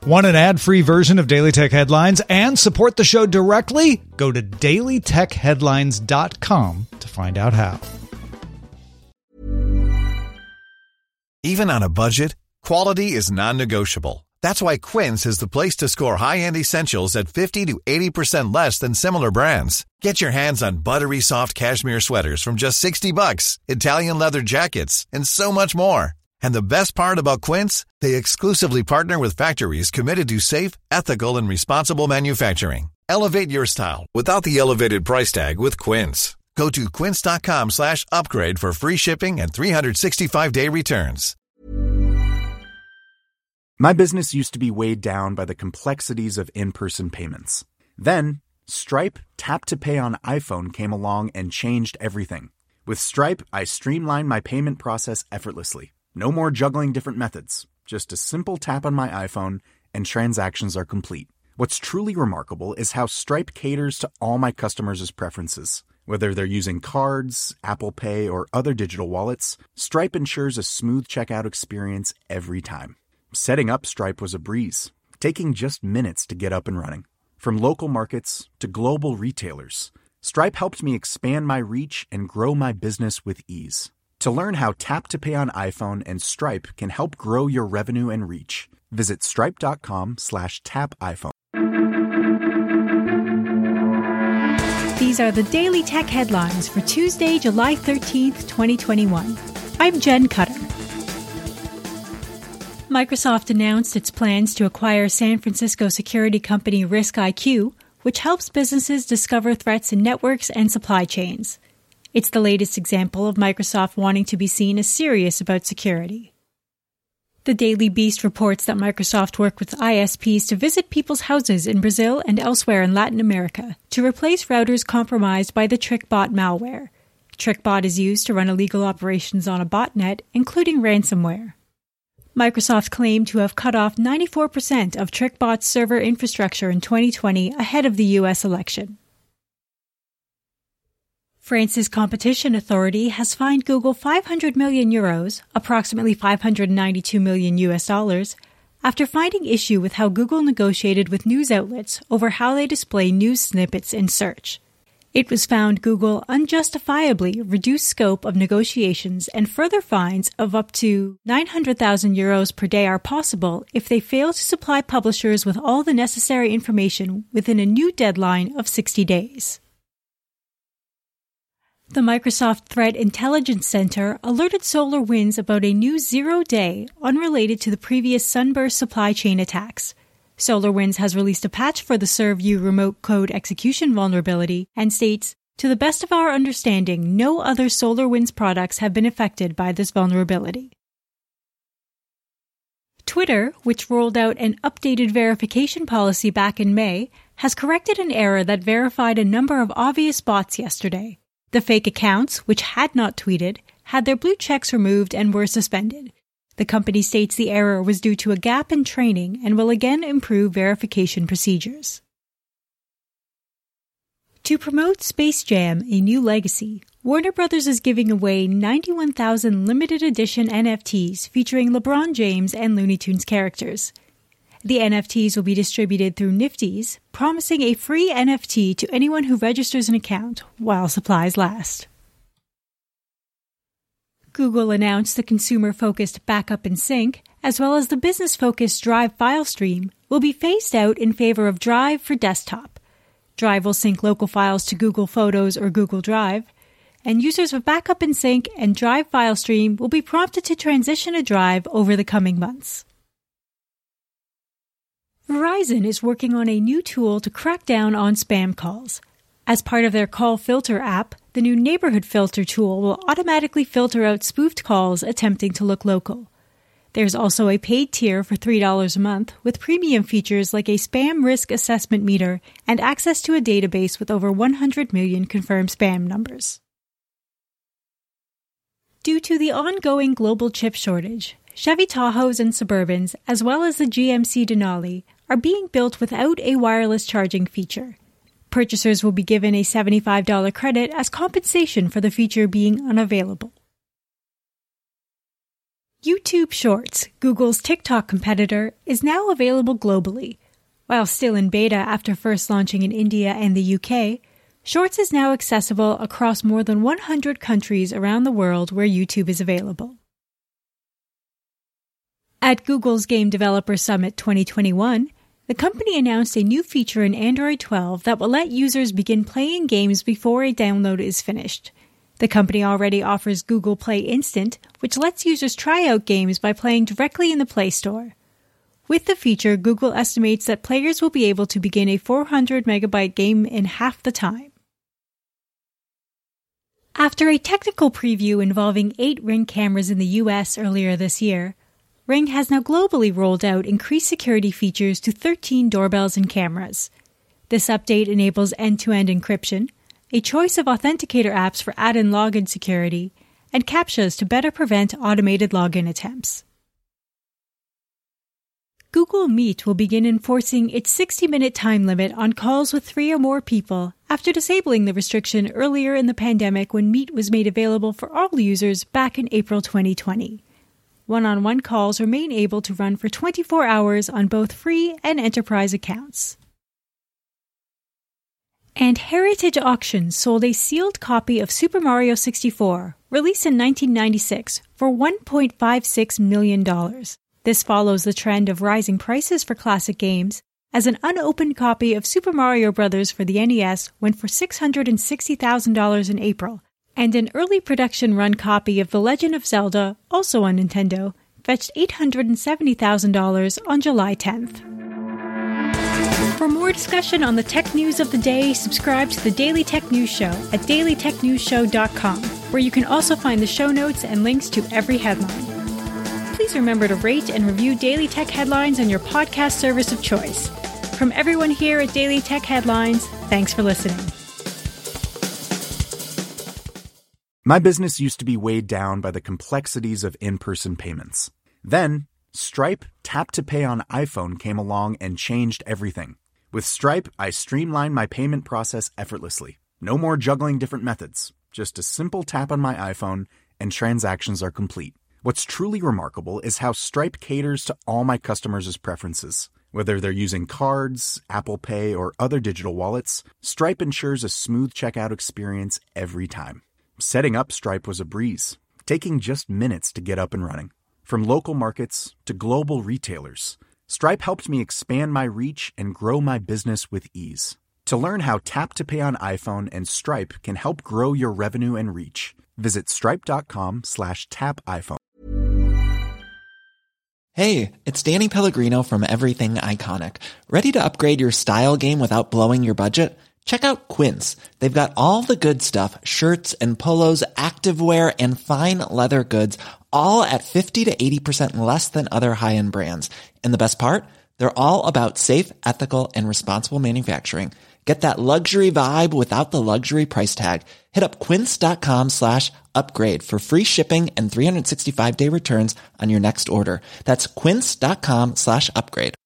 Want an ad-free version of Daily Tech Headlines and support the show directly? Go to dailytechheadlines.com to find out how. Even on a budget, quality is non-negotiable. That's why Quince is the place to score high-end essentials at 50 to 80% less than similar brands. Get your hands on buttery soft cashmere sweaters from just $60, Italian leather jackets, and so much more. And the best part about Quince, they exclusively partner with factories committed to safe, ethical, and responsible manufacturing. Elevate your style without the elevated price tag with Quince. Go to quince.com/upgrade for free shipping and 365-day returns. My business used to be weighed down by the complexities of in-person payments. Then, Stripe Tap to Pay on iPhone came along and changed everything. With Stripe, I streamlined my payment process effortlessly. No more juggling different methods. Just a simple tap on my iPhone and transactions are complete. What's truly remarkable is how Stripe caters to all my customers' preferences. Whether they're using cards, Apple Pay, or other digital wallets, Stripe ensures a smooth checkout experience every time. Setting up Stripe was a breeze, taking just minutes to get up and running. From local markets to global retailers, Stripe helped me expand my reach and grow my business with ease. To learn how Tap to Pay on iPhone and Stripe can help grow your revenue and reach, visit stripe.com/tapiphone. These are the Daily Tech Headlines for Tuesday, July 13th, 2021. I'm Jen Cutter. Microsoft announced its plans to acquire San Francisco security company RiskIQ, which helps businesses discover threats in networks and supply chains. It's the latest example of Microsoft wanting to be seen as serious about security. The Daily Beast reports that Microsoft worked with ISPs to visit people's houses in Brazil and elsewhere in Latin America to replace routers compromised by the TrickBot malware. TrickBot is used to run illegal operations on a botnet, including ransomware. Microsoft claimed to have cut off 94% of TrickBot's server infrastructure in 2020 ahead of the U.S. election. France's competition authority has fined Google 500 million euros, approximately $592 million US dollars, after finding issue with how Google negotiated with news outlets over how they display news snippets in search. It was found Google unjustifiably reduced scope of negotiations, and further fines of up to 900,000 euros per day are possible if they fail to supply publishers with all the necessary information within a new deadline of 60 days. The Microsoft Threat Intelligence Center alerted SolarWinds about a new zero-day, unrelated to the previous Sunburst supply chain attacks. SolarWinds has released a patch for the ServU remote code execution vulnerability and states, "To the best of our understanding, no other SolarWinds products have been affected by this vulnerability." Twitter, which rolled out an updated verification policy back in May, has corrected an error that verified a number of obvious bots yesterday. The fake accounts, which had not tweeted, had their blue checks removed and were suspended. The company states the error was due to a gap in training and will again improve verification procedures. To promote Space Jam: A New Legacy, Warner Bros. Is giving away 91,000 limited edition NFTs featuring LeBron James and Looney Tunes characters. The NFTs will be distributed through Nifty's, promising a free NFT to anyone who registers an account while supplies last. Google announced the consumer-focused Backup and Sync, as well as the business-focused Drive file stream, will be phased out in favor of Drive for desktop. Drive will sync local files to Google Photos or Google Drive, and users of Backup and Sync and Drive file stream will be prompted to transition to Drive over the coming months. Verizon is working on a new tool to crack down on spam calls. As part of their Call Filter app, the new Neighborhood Filter tool will automatically filter out spoofed calls attempting to look local. There's also a paid tier for $3 a month with premium features like a spam risk assessment meter and access to a database with over 100 million confirmed spam numbers. Due to the ongoing global chip shortage, Chevy Tahoes and Suburbans, as well as the GMC Denali, are being built without a wireless charging feature. Purchasers will be given a $75 credit as compensation for the feature being unavailable. YouTube Shorts, Google's TikTok competitor, is now available globally. While still in beta after first launching in India and the UK, Shorts is now accessible across more than 100 countries around the world where YouTube is available. At Google's Game Developer Summit 2021, the company announced a new feature in Android 12 that will let users begin playing games before a download is finished. The company already offers Google Play Instant, which lets users try out games by playing directly in the Play Store. With the feature, Google estimates that players will be able to begin a 400-megabyte game in half the time. After a technical preview involving 8 Ring cameras in the US earlier this year, Ring has now globally rolled out increased security features to 13 doorbells and cameras. This update enables end-to-end encryption, a choice of authenticator apps for add-in login security, and CAPTCHAs to better prevent automated login attempts. Google Meet will begin enforcing its 60-minute time limit on calls with 3 or more people after disabling the restriction earlier in the pandemic when Meet was made available for all users back in April 2020. One-on-one calls remain able to run for 24 hours on both free and enterprise accounts. And Heritage Auctions sold a sealed copy of Super Mario 64, released in 1996, for $1.56 million. This follows the trend of rising prices for classic games, as an unopened copy of Super Mario Bros. For the NES went for $660,000 in April, and an early production run copy of The Legend of Zelda, also on Nintendo, fetched $870,000 on July 10th. For more discussion on the tech news of the day, subscribe to the Daily Tech News Show at dailytechnewsshow.com, where you can also find the show notes and links to every headline. Please remember to rate and review Daily Tech Headlines on your podcast service of choice. From everyone here at Daily Tech Headlines, thanks for listening. My business used to be weighed down by the complexities of in-person payments. Then, Stripe Tap to Pay on iPhone came along and changed everything. With Stripe, I streamlined my payment process effortlessly. No more juggling different methods. Just a simple tap on my iPhone, and transactions are complete. What's truly remarkable is how Stripe caters to all my customers' preferences. Whether they're using cards, Apple Pay, or other digital wallets, Stripe ensures a smooth checkout experience every time. Setting up Stripe was a breeze, taking just minutes to get up and running. From local markets to global retailers, Stripe helped me expand my reach and grow my business with ease. To learn how Tap to Pay on iPhone and Stripe can help grow your revenue and reach, visit stripe.com/tapiphone. Hey, it's Danny Pellegrino from Everything Iconic. Ready to upgrade your style game without blowing your budget? Check out Quince. They've got all the good stuff, shirts and polos, activewear, and fine leather goods, all at 50 to 80% less than other high-end brands. And the best part? They're all about safe, ethical, and responsible manufacturing. Get that luxury vibe without the luxury price tag. Hit up quince.com/upgrade for free shipping and 365-day returns on your next order. That's quince.com/upgrade.